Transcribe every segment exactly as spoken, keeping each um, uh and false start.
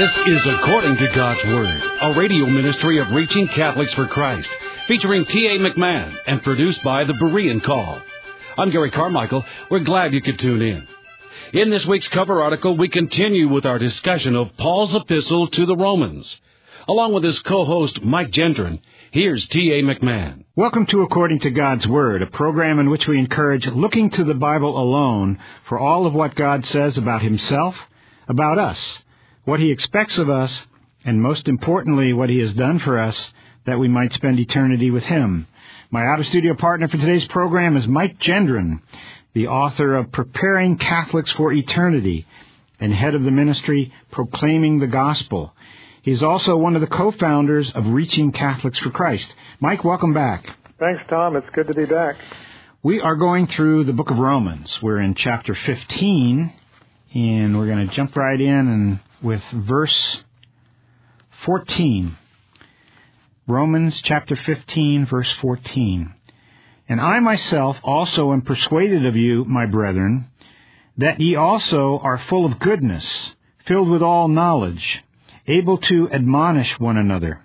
This is According to God's Word, a radio ministry of Reaching Catholics for Christ, featuring T A McMahon and produced by the Berean Call. I'm Gary Carmichael. We're glad you could tune in. In this week's cover article, we continue with our discussion of Paul's epistle to the Romans. Along with his co-host, Mike Gendron, here's T A McMahon. Welcome to According to God's Word, a program in which we encourage looking to the Bible alone for all of what God says about Himself, about us, what He expects of us, and most importantly, what He has done for us, that we might spend eternity with Him. My out-of-studio partner for today's program is Mike Gendron, the author of Preparing Catholics for Eternity and head of the ministry Proclaiming the Gospel. He's also one of the co-founders of Reaching Catholics for Christ. Mike, welcome back. Thanks, Tom. It's good to be back. We are going through the book of Romans. We're in chapter fifteen, and we're going to jump right in and with verse fourteen. Romans chapter fifteen, verse fourteen. And I myself also am persuaded of you, my brethren, that ye also are full of goodness, filled with all knowledge, able to admonish one another.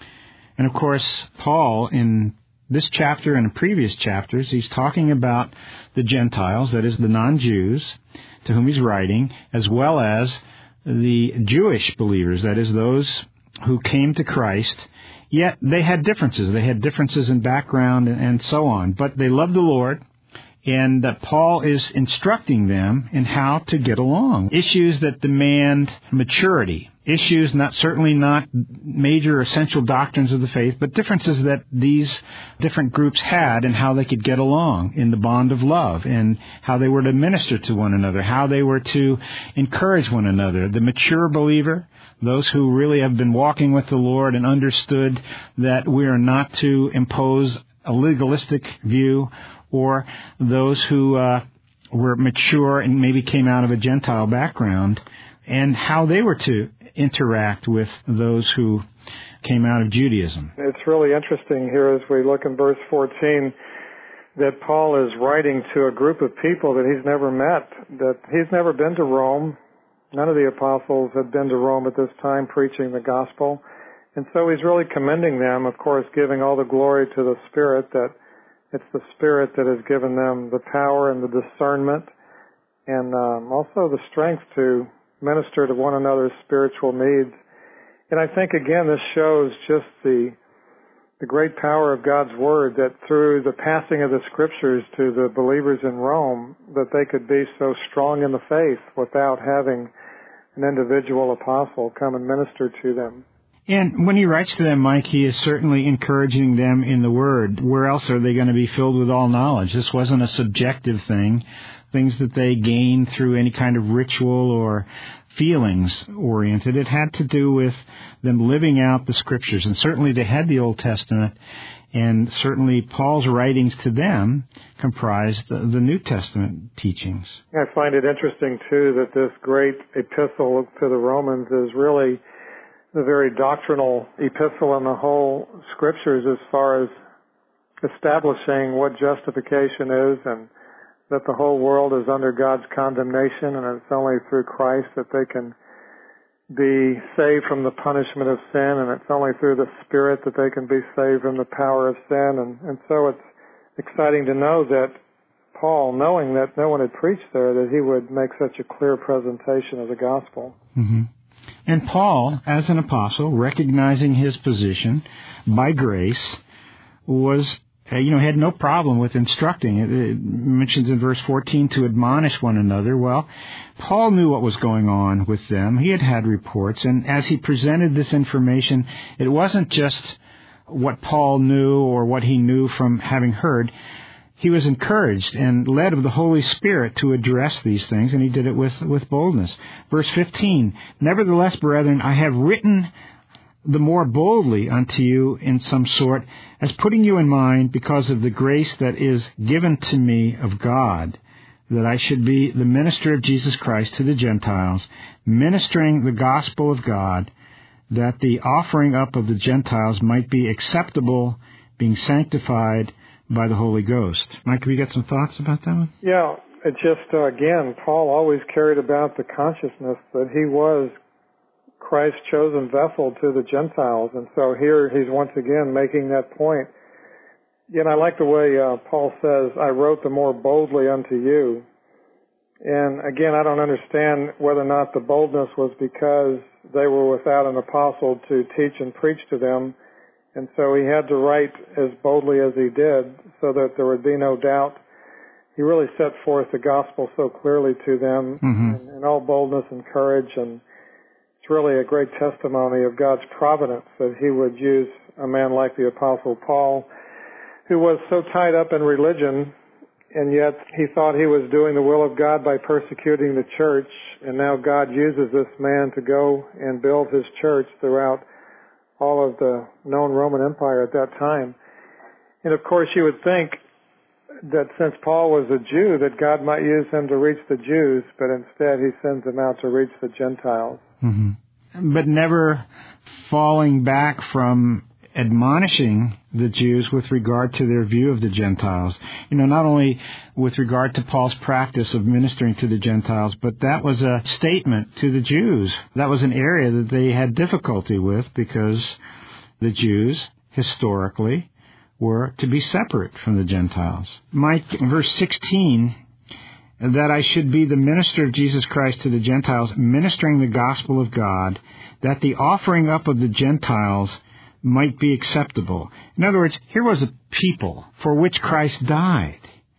And of course, Paul, in this chapter and in previous chapters, he's talking about the Gentiles, that is the non-Jews, to whom he's writing, as well as the Jewish believers, that is those who came to Christ. Yet they had differences. They had differences in background and, and so on. But they loved the Lord, and uh, Paul is instructing them in how to get along. Issues that demand maturity. Issues not certainly not major essential doctrines of the faith, but differences that these different groups had and how they could get along in the bond of love, and how they were to minister to one another, how they were to encourage one another. The mature believer, those who really have been walking with the Lord and understood that we are not to impose a legalistic view, or those who uh, were mature and maybe came out of a Gentile background, and how they were to interact with those who came out of Judaism. It's really interesting here as we look in verse fourteen that Paul is writing to a group of people that he's never met, that he's never been to Rome. None of the apostles had been to Rome at this time preaching the gospel. And so he's really commending them, of course, giving all the glory to the Spirit, that it's the Spirit that has given them the power and the discernment, and um, also the strength to minister to one another's spiritual needs. And I think, again, this shows just the the great power of God's Word, that through the passing of the Scriptures to the believers in Rome, that they could be so strong in the faith without having an individual apostle come and minister to them. And when he writes to them, Mike, he is certainly encouraging them in the Word. Where else are they going to be filled with all knowledge? This wasn't a subjective thing, things that they gained through any kind of ritual or feelings-oriented. It had to do with them living out the Scriptures. And certainly they had the Old Testament, and certainly Paul's writings to them comprised the New Testament teachings. I find it interesting, too, that this great epistle to the Romans is really the very doctrinal epistle in the whole Scriptures as far as establishing what justification is, and that the whole world is under God's condemnation, and it's only through Christ that they can be saved from the punishment of sin, and it's only through the Spirit that they can be saved from the power of sin. And, and so it's exciting to know that Paul, knowing that no one had preached there, that he would make such a clear presentation of the gospel. Mm-hmm. And Paul, as an apostle, recognizing his position by grace, was, uh, you know, had no problem with instructing. It, it mentions in verse fourteen to admonish one another. Well, Paul knew what was going on with them. He had had reports, and as he presented this information, it wasn't just what Paul knew or what he knew from having heard. He was encouraged and led of the Holy Spirit to address these things, and he did it with, with boldness. Verse fifteen, nevertheless, brethren, I have written the more boldly unto you in some sort, as putting you in mind because of the grace that is given to me of God, that I should be the minister of Jesus Christ to the Gentiles, ministering the gospel of God, that the offering up of the Gentiles might be acceptable, being sanctified by the Holy Ghost. Mike, have you got some thoughts about that one? Yeah, it just, uh, again, Paul always carried about the consciousness that he was Christ's chosen vessel to the Gentiles. And so here he's once again making that point. And I like the way uh, Paul says, I wrote the more boldly unto you. And again, I don't understand whether or not the boldness was because they were without an apostle to teach and preach to them. And so he had to write as boldly as he did so that there would be no doubt. He really set forth the gospel so clearly to them mm-hmm. in, in all boldness and courage. And it's really a great testimony of God's providence that he would use a man like the Apostle Paul, who was so tied up in religion, and yet he thought he was doing the will of God by persecuting the church. And now God uses this man to go and build his church throughout all of the known Roman Empire at that time. And of course you would think that since Paul was a Jew, that God might use him to reach the Jews, but instead he sends him out to reach the Gentiles. Mm-hmm. But never falling back from admonishing the Jews with regard to their view of the Gentiles. You know, not only with regard to Paul's practice of ministering to the Gentiles, but that was a statement to the Jews. That was an area that they had difficulty with because the Jews, historically, were to be separate from the Gentiles. Mike, verse sixteen, that I should be the minister of Jesus Christ to the Gentiles, ministering the gospel of God, that the offering up of the Gentiles might be acceptable. In other words, here was a people for which Christ died.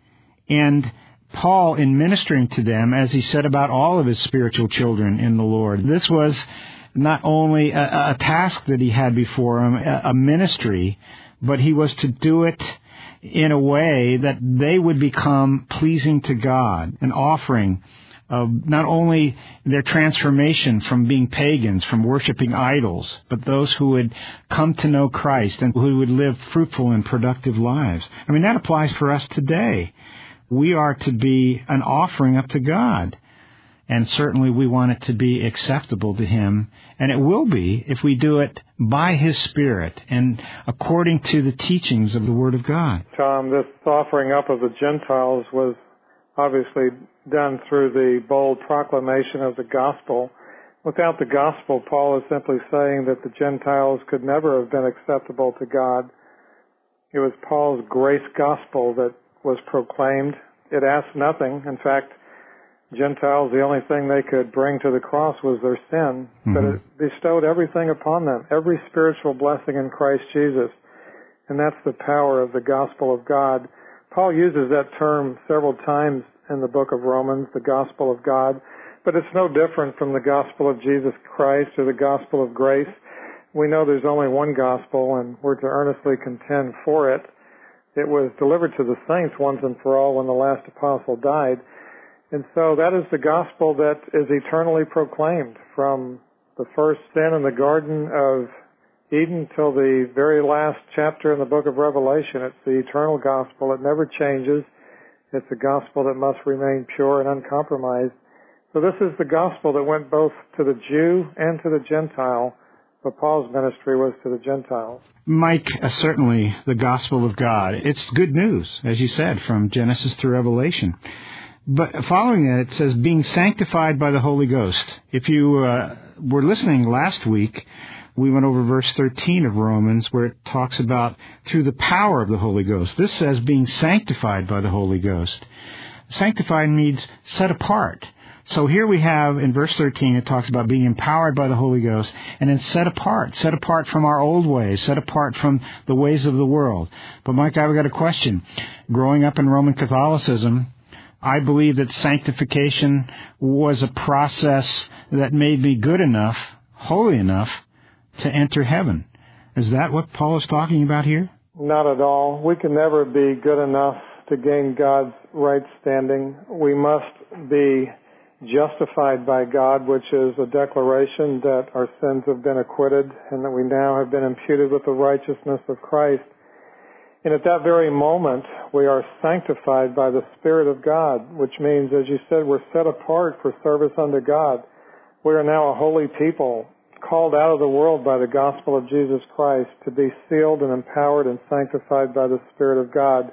And Paul, in ministering to them, as he said about all of his spiritual children in the Lord, this was not only a, a task that he had before him, a, a ministry, but he was to do it in a way that they would become pleasing to God, an offering of not only their transformation from being pagans, from worshiping idols, but those who would come to know Christ and who would live fruitful and productive lives. I mean, that applies for us today. We are to be an offering up to God. And certainly we want it to be acceptable to Him. And it will be if we do it by His Spirit and according to the teachings of the Word of God. Tom, this offering up of the Gentiles was obviously done through the bold proclamation of the gospel. Without the gospel, Paul is simply saying that the Gentiles could never have been acceptable to God. It was Paul's grace gospel that was proclaimed. It asked nothing. In fact, Gentiles, the only thing they could bring to the cross was their sin, mm-hmm. but it bestowed everything upon them, every spiritual blessing in Christ Jesus. And that's the power of the gospel of God. Paul uses that term several times in the book of Romans, the gospel of God, but it's no different from the gospel of Jesus Christ or the gospel of grace. We know there's only one gospel, and we're to earnestly contend for it. It was delivered to the saints once and for all when the last apostle died. And so that is the gospel that is eternally proclaimed from the first sin in the Garden of Eden till the very last chapter in the book of Revelation. It's the eternal gospel. It never changes. It's a gospel that must remain pure and uncompromised. So this is the gospel that went both to the Jew and to the Gentile, but Paul's ministry was to the Gentiles. Mike, uh, certainly the gospel of God. It's good news, as you said, from Genesis to Revelation. But following that, it says, being sanctified by the Holy Ghost. If you uh, were listening last week, we went over verse thirteen of Romans, where it talks about through the power of the Holy Ghost. This says being sanctified by the Holy Ghost. Sanctified means set apart. So here we have, in verse thirteen, it talks about being empowered by the Holy Ghost, and then set apart, set apart from our old ways, set apart from the ways of the world. But Mike, I've got a question. Growing up in Roman Catholicism, I believe that sanctification was a process that made me good enough, holy enough, to enter heaven. Is that what Paul is talking about here? Not at all. We can never be good enough to gain God's right standing. We must be justified by God, which is a declaration that our sins have been acquitted and that we now have been imputed with the righteousness of Christ. And at that very moment, we are sanctified by the Spirit of God, which means, as you said, we're set apart for service unto God. We are now a holy people, called out of the world by the gospel of Jesus Christ to be sealed and empowered and sanctified by the Spirit of God.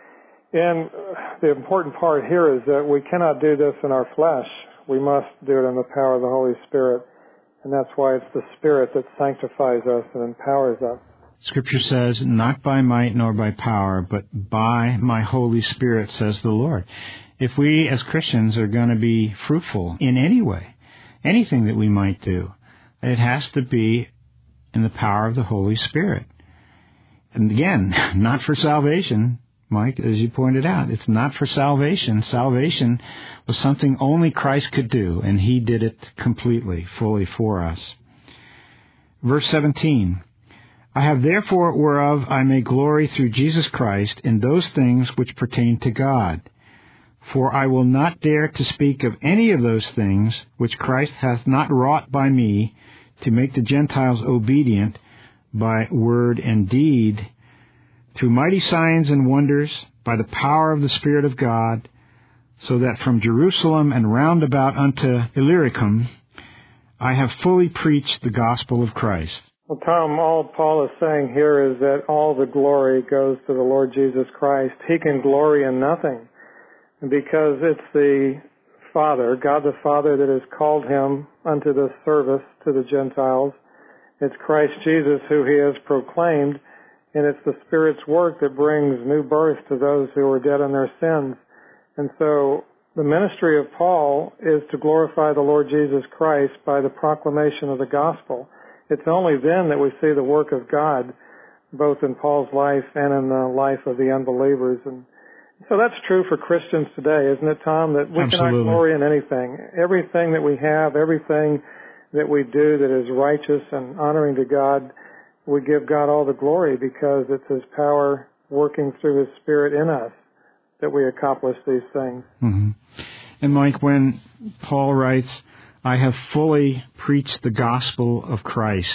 And the important part here is that we cannot do this in our flesh. We must do it in the power of the Holy Spirit. And that's why it's the Spirit that sanctifies us and empowers us. Scripture says, not by might nor by power, but by my Holy Spirit, says the Lord. If we as Christians are going to be fruitful in any way, anything that we might do, it has to be in the power of the Holy Spirit. And again, not for salvation, Mike, as you pointed out. It's not for salvation. Salvation was something only Christ could do, and He did it completely, fully for us. Verse seventeen, I have therefore whereof I may glory through Jesus Christ in those things which pertain to God. For I will not dare to speak of any of those things which Christ hath not wrought by me, to make the Gentiles obedient by word and deed, through mighty signs and wonders, by the power of the Spirit of God, so that from Jerusalem and round about unto Illyricum I have fully preached the gospel of Christ. Well, Tom, all Paul is saying here is that all the glory goes to the Lord Jesus Christ. He can glory in nothing, because it's the Father, God the Father, that has called him unto this service to the Gentiles. It's Christ Jesus who he has proclaimed, and it's the Spirit's work that brings new birth to those who are dead in their sins. And so the ministry of Paul is to glorify the Lord Jesus Christ by the proclamation of the gospel. It's only then that we see the work of God, both in Paul's life and in the life of the unbelievers. And so that's true for Christians today, isn't it, Tom? That we Absolutely. cannot glory in anything. Everything that we have, everything that we do that is righteous and honoring to God, we give God all the glory because it's His power working through His Spirit in us that we accomplish these things. Mm-hmm. And Mike, when Paul writes, I have fully preached the gospel of Christ,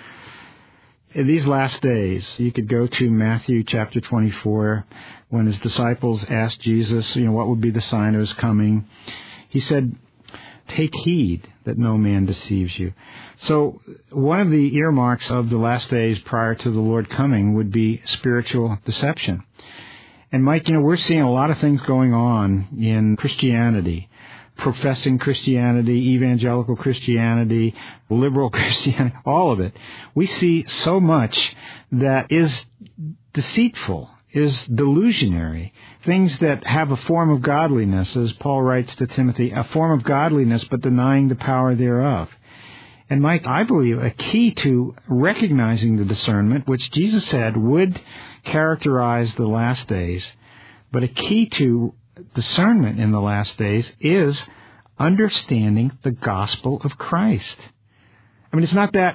in these last days, you could go to Matthew chapter twenty-four, when his disciples asked Jesus, you know, what would be the sign of his coming? He said, take heed that no man deceives you. So one of the earmarks of the last days prior to the Lord coming would be spiritual deception. And Mike, you know, we're seeing a lot of things going on in Christianity. Professing Christianity, evangelical Christianity, liberal Christianity, all of it. We see so much that is deceitful, is delusionary, things that have a form of godliness, as Paul writes to Timothy, a form of godliness but denying the power thereof. And Mike, I believe a key to recognizing the discernment, which Jesus said would characterize the last days, but a key to discernment in the last days is understanding the gospel of Christ. I mean, it's not that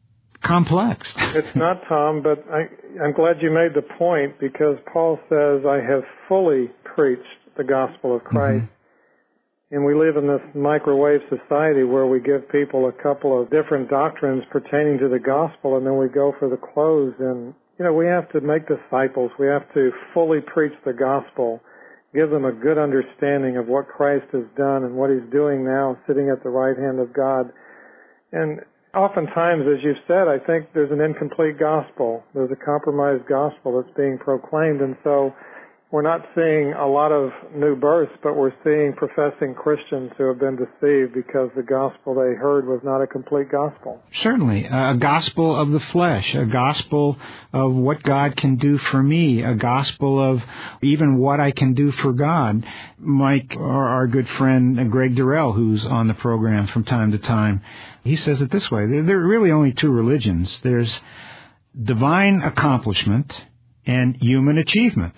complex. It's not, Tom, but I, I'm glad you made the point, because Paul says, I have fully preached the gospel of Christ. Mm-hmm. And we live in this microwave society where we give people a couple of different doctrines pertaining to the gospel, and then we go for the close. And, you know, we have to make disciples. We have to fully preach the gospel, give them a good understanding of what Christ has done and what He's doing now, sitting at the right hand of God. And oftentimes, as you've said, I think there's an incomplete gospel. There's a compromised gospel that's being proclaimed. And so we're not seeing a lot of new births, but we're seeing professing Christians who have been deceived because the gospel they heard was not a complete gospel. Certainly. A gospel of the flesh, a gospel of what God can do for me, a gospel of even what I can do for God. Mike, our, our good friend Greg Durrell, who's on the program from time to time, he says it this way. There, there are really only two religions. There's divine accomplishment and human achievement.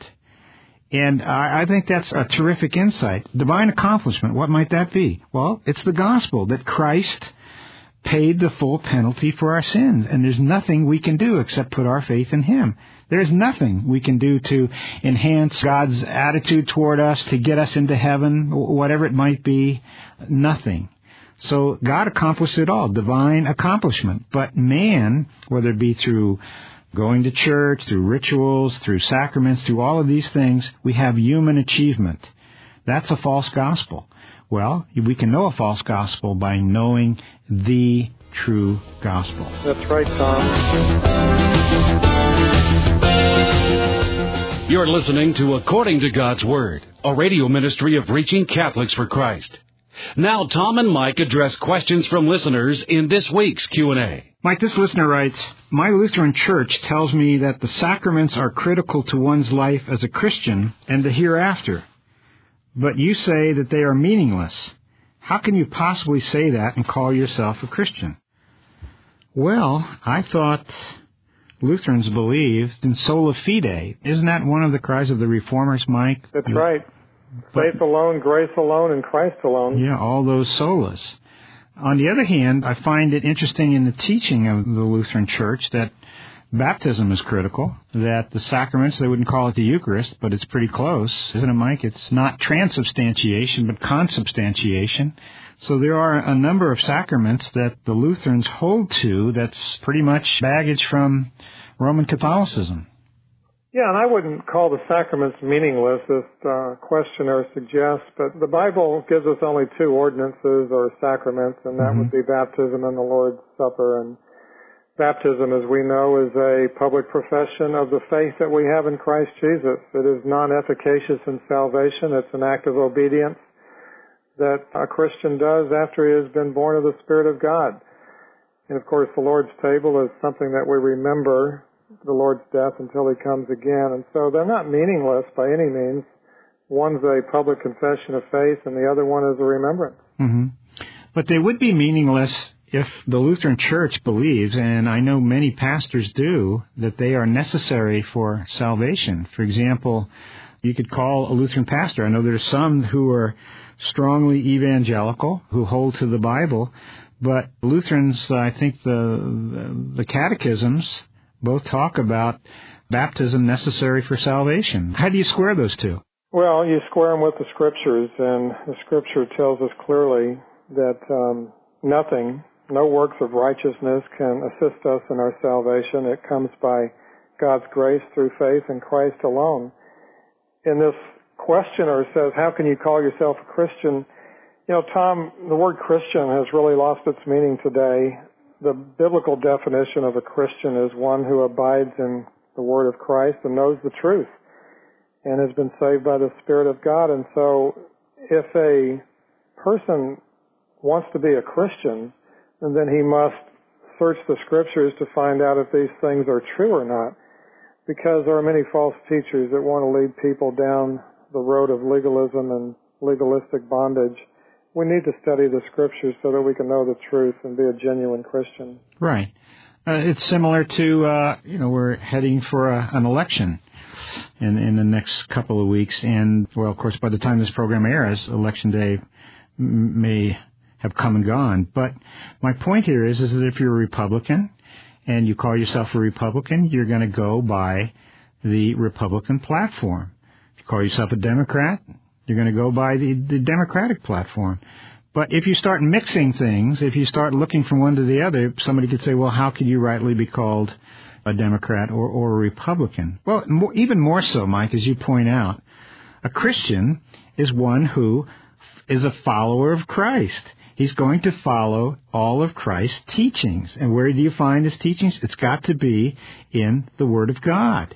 And I, I think that's a terrific insight. Divine accomplishment, what might that be? Well, it's the gospel that Christ paid the full penalty for our sins, and there's nothing we can do except put our faith in Him. There's nothing we can do to enhance God's attitude toward us, to get us into heaven, whatever it might be. Nothing. So God accomplished it all, divine accomplishment. But man, whether it be through going to church, through rituals, through sacraments, through all of these things, we have human achievement. That's a false gospel. Well, we can know a false gospel by knowing the true gospel. That's right, Tom. You're listening to According to God's Word, a radio ministry of Reaching Catholics for Christ. Now, Tom and Mike address questions from listeners in this week's Q and A. Mike, this listener writes, my Lutheran church tells me that the sacraments are critical to one's life as a Christian and the hereafter. But you say that they are meaningless. How can you possibly say that and call yourself a Christian? Well, I thought Lutherans believed in sola fide. Isn't that one of the cries of the Reformers, Mike? That's right. Faith alone, grace alone, and Christ alone. Yeah, all those solas. On the other hand, I find it interesting in the teaching of the Lutheran Church that baptism is critical, that the sacraments, they wouldn't call it the Eucharist, but it's pretty close, isn't it, Mike? It's not transubstantiation, but consubstantiation. So there are a number of sacraments that the Lutherans hold to that's pretty much baggage from Roman Catholicism. Yeah, and I wouldn't call the sacraments meaningless, as the questioner suggests, but the Bible gives us only two ordinances or sacraments, and that mm-hmm. would be baptism and the Lord's Supper. And baptism, as we know, is a public profession of the faith that we have in Christ Jesus. It is non-efficacious in salvation. It's an act of obedience that a Christian does after he has been born of the Spirit of God. And, of course, the Lord's table is something that we remember the Lord's death until he comes again. And so they're not meaningless by any means. One's a public confession of faith and the other one is a remembrance. Mm-hmm. But they would be meaningless if the Lutheran Church believes, and I know many pastors do, that they are necessary for salvation. For example, you could call a Lutheran pastor. I know there's some who are strongly evangelical, who hold to the Bible, but Lutherans, I think the the catechisms both talk about baptism necessary for salvation. How do you square those two? Well, you square them with the Scriptures, and the Scripture tells us clearly that um, nothing, no works of righteousness can assist us in our salvation. It comes by God's grace through faith in Christ alone. In this questioner says, how can you call yourself a Christian? You know, Tom, the word Christian has really lost its meaning today. The biblical definition of a Christian is one who abides in the Word of Christ and knows the truth and has been saved by the Spirit of God. And so if a person wants to be a Christian, then he must search the Scriptures to find out if these things are true or not, because there are many false teachers that want to lead people down the road of legalism and legalistic bondage. We need to study the Scriptures so that we can know the truth and be a genuine Christian. Right. Uh, it's similar to, uh, you know, we're heading for a, an election in, in the next couple of weeks. And, well, of course, by the time this program airs, Election Day m- may have come and gone. But my point here is, is that if you're a Republican and you call yourself a Republican, you're going to go by the Republican platform. If you call yourself a Democrat, you're going to go by the, the Democratic platform. But if you start mixing things, if you start looking from one to the other, somebody could say, well, how could you rightly be called a Democrat or, or a Republican? Well, more, even more so, Mike, as you point out, a Christian is one who is a follower of Christ. He's going to follow all of Christ's teachings. And where do you find his teachings? It's got to be in the Word of God.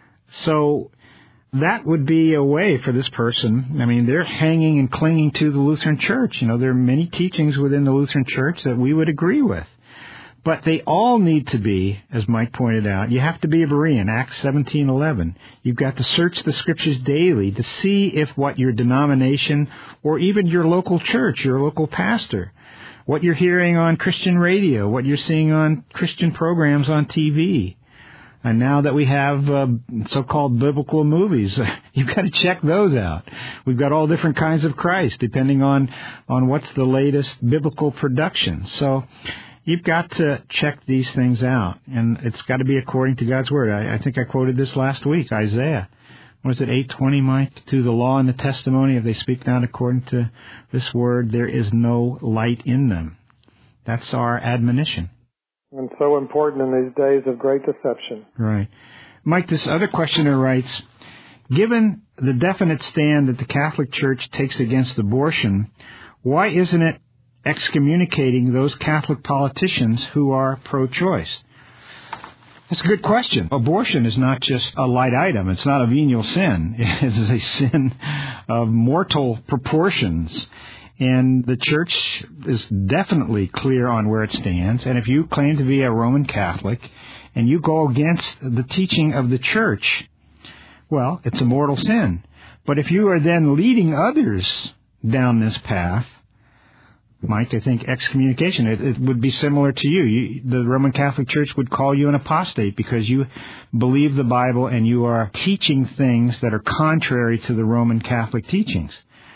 So that would be a way for this person. I mean, they're hanging and clinging to the Lutheran Church. You know, there are many teachings within the Lutheran Church that we would agree with. But they all need to be, as Mike pointed out, you have to be a Berean, Acts seventeen eleven. You've got to search the Scriptures daily to see if what your denomination or even your local church, your local pastor, what you're hearing on Christian radio, what you're seeing on Christian programs on T V. And now that we have uh, so-called biblical movies, you've got to check those out. We've got all different kinds of Christ, depending on, on what's the latest biblical production. So you've got to check these things out, and it's got to be according to God's Word. I, I think I quoted this last week, Isaiah. What is it, eight twenty, Mike? To the law and the testimony, if they speak not according to this Word, there is no light in them. That's our admonition. And so important in these days of great deception. Right. Mike, this other questioner writes, given the definite stand that the Catholic Church takes against abortion, why isn't it excommunicating those Catholic politicians who are pro-choice? That's a good question. Abortion is not just a light item. It's not a venial sin. It is a sin of mortal proportions. And the church is definitely clear on where it stands. And if you claim to be a Roman Catholic and you go against the teaching of the church, well, it's a mortal sin. But if you are then leading others down this path, Mike, I think excommunication, it, it would be similar to you. you. The Roman Catholic Church would call you an apostate because you believe the Bible and you are teaching things that are contrary to the Roman Catholic teachings.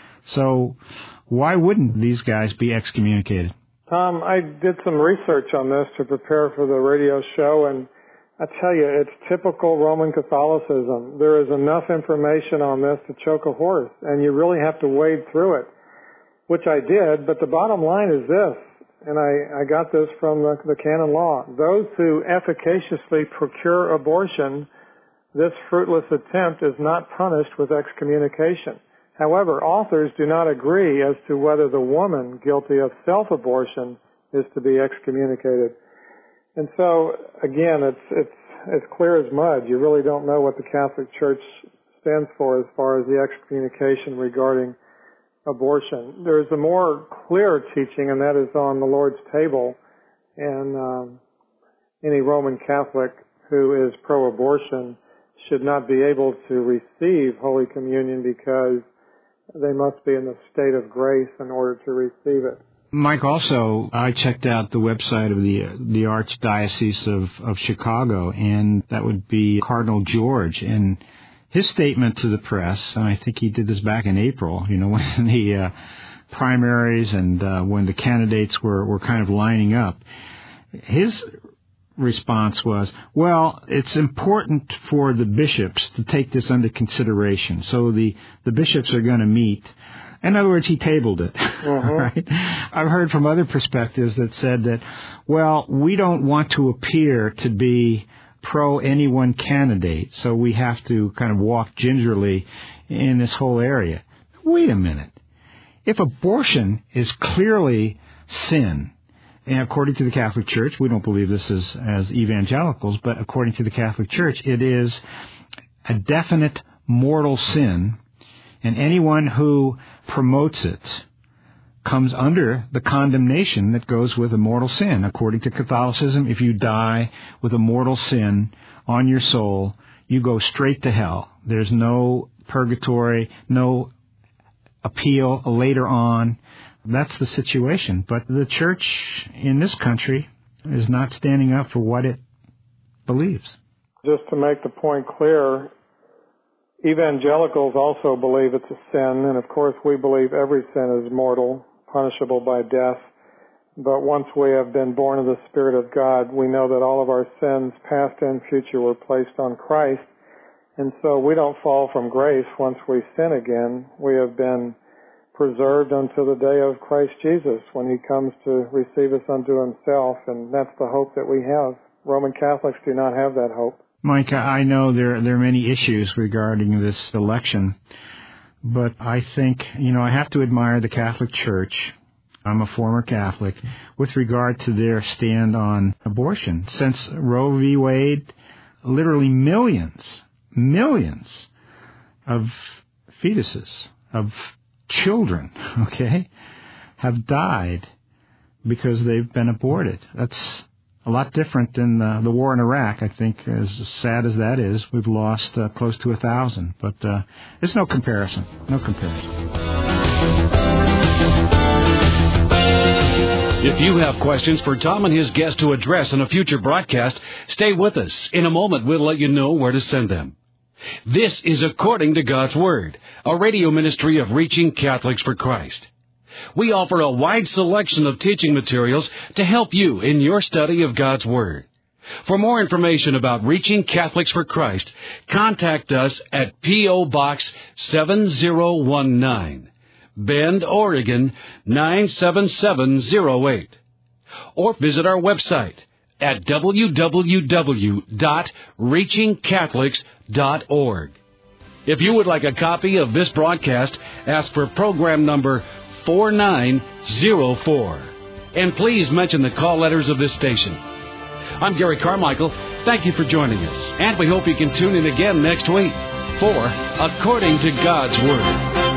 So why wouldn't these guys be excommunicated? Tom, I did some research on this to prepare for the radio show, and I tell you, it's typical Roman Catholicism. There is enough information on this to choke a horse, and you really have to wade through it, which I did, but the bottom line is this, and I, I got this from the, the canon law. Those who efficaciously procure abortion, this fruitless attempt is not punished with excommunication. However, authors do not agree as to whether the woman guilty of self-abortion is to be excommunicated. And so, again, it's, it's as clear as mud. You really don't know what the Catholic Church stands for as far as the excommunication regarding abortion. There is a more clear teaching, and that is on the Lord's table. And um, any Roman Catholic who is pro-abortion should not be able to receive Holy Communion because they must be in the state of grace in order to receive it. Mike, also, I checked out the website of the the Archdiocese of, of Chicago, and that would be Cardinal George. And his statement to the press, and I think he did this back in April, you know, when the uh, primaries and uh, when the candidates were, were kind of lining up, his response was, well, it's important for the bishops to take this under consideration. So the, the bishops are going to meet. In other words, he tabled it. Uh-huh. Right? I've heard from other perspectives that said that, well, we don't want to appear to be pro any one candidate, so we have to kind of walk gingerly in this whole area. Wait a minute. If abortion is clearly sin, and according to the Catholic Church, we don't believe this as, as evangelicals, but according to the Catholic Church, it is a definite mortal sin, and anyone who promotes it comes under the condemnation that goes with a mortal sin. According to Catholicism, if you die with a mortal sin on your soul, you go straight to hell. There's no purgatory, no appeal later on. That's the situation. But the church in this country is not standing up for what it believes. Just to make the point clear, evangelicals also believe it's a sin, and of course we believe every sin is mortal, punishable by death. But once we have been born of the Spirit of God, we know that all of our sins, past and future, were placed on Christ. And so we don't fall from grace once we sin again. We have been preserved until the day of Christ Jesus when he comes to receive us unto himself, and that's the hope that we have. Roman Catholics do not have that hope. Mike, I know there, there are many issues regarding this election, but I think, you know, I have to admire the Catholic Church. I'm a former Catholic with regard to their stand on abortion. Since Roe v. Wade, literally millions, millions of fetuses, of children, okay, have died because they've been aborted. That's a lot different than uh, the war in Iraq. I think, as sad as that is, we've lost uh, close to a thousand. But uh, there's no comparison. No comparison. If you have questions for Tom and his guest to address in a future broadcast, stay with us. In a moment, we'll let you know where to send them. This is According to God's Word, a radio ministry of Reaching Catholics for Christ. We offer a wide selection of teaching materials to help you in your study of God's Word. For more information about Reaching Catholics for Christ, contact us at P O. Box seven zero one nine, Bend, Oregon nine seven seven zero eight. Or visit our website at w w w dot reaching catholics dot org. If you would like a copy of this broadcast, ask for program number four nine zero four. And please mention the call letters of this station. I'm Gary Carmichael. Thank you for joining us. And we hope you can tune in again next week for According to God's Word.